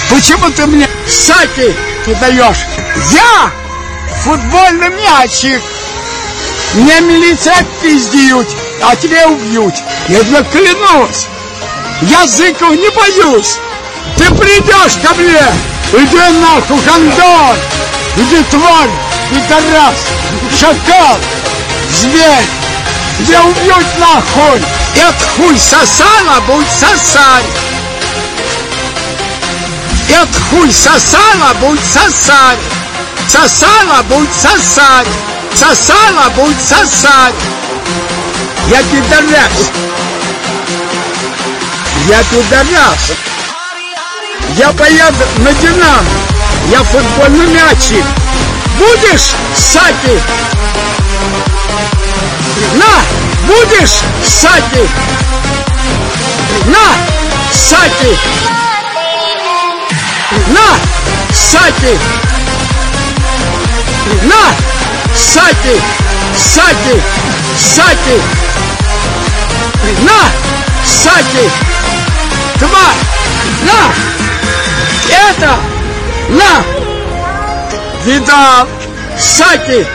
Почему ты мне саки не даешь? Я футбольный мячик. Меня милиция отпиздят, а тебя убьют. Я тебе клянусь. Я зыков не боюсь. Ты придешь ко мне. Иди нахуй, гандон. Иди, тварь, пидорас, шакал, зверь. Тебя убьют нахуй. Это хуй сосала, будет сосать. Это хуй сосала, будет сосать. Сосала, будет сосать. Сосала, будет сосать. Я пидорас. Я пидорас. Я поеду на Динамо. Я футбольный мячик. Будешь, саки? На! Будешь, саки? На! Саки! На! Саки! На! Саки! Саки! Саки! На! Саки! Тварь! На! Это! На! Видал! Саки!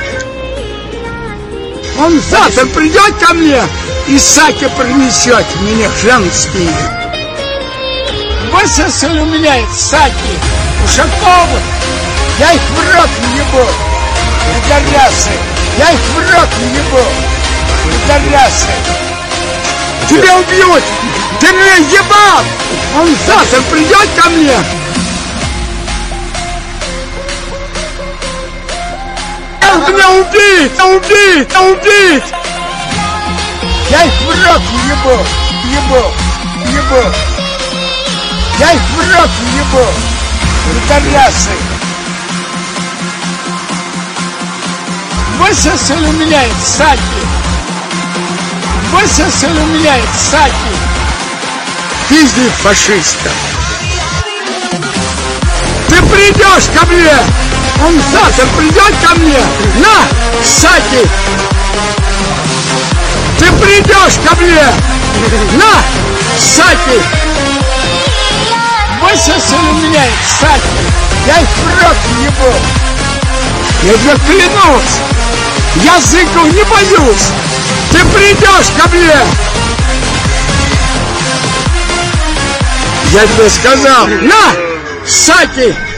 Он завтра придет ко мне и саки принесет мне женские. Высосали у меня эти саки, Ушаковы. Я их в рот не ебу. Пидорасы. Я их в рот не ебу. Пидорасы. Тебя убьют. Ты меня ебал. Он завтра придет ко мне. Меня убить! Убить! Убить! Я их в рот ебу! Ебу! Ебу! Я их в рот ебу! Пидорасы! Высосали у меня эти саки! Высосали у меня эти саки! Пиздит фашиста! Ты придешь ко мне! Он завтра придет ко мне! На, саки! Ты придешь ко мне! На, саки! Высосали у меня эти саки! Я их в рот ебу! Я тебе клянусь! Я зыков не боюсь! Ты придешь ко мне! Я тебе сказал! На, саки!